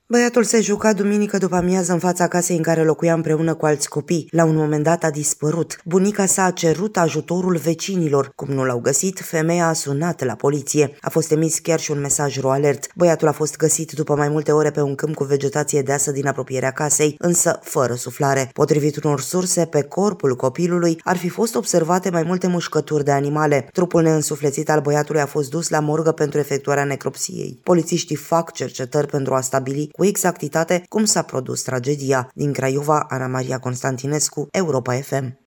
Băiatul se juca duminică după amiază în fața casei în care locuia împreună cu alți copii. La un moment dat a dispărut. Bunica sa a cerut ajutorul vecinilor. Cum nu l-au găsit, femeia a sunat la poliție. A fost emis chiar și un mesaj ro-alert. Băiatul a fost găsit după mai multe ore pe un câmp cu vegetație deasă din apropierea casei, însă fără suflare. Potrivit unor surse, pe corpul copilului ar fi fost observate mai multe mușcături de animale. Trupul neînsuflețit al băiatului a fost dus la morgă pentru efectuarea necropsiei. Polițiștii fac cercetări pentru a stabili cu exactitate cum s-a produs tragedia. Din Craiova, Ana Maria Constantinescu, Europa FM.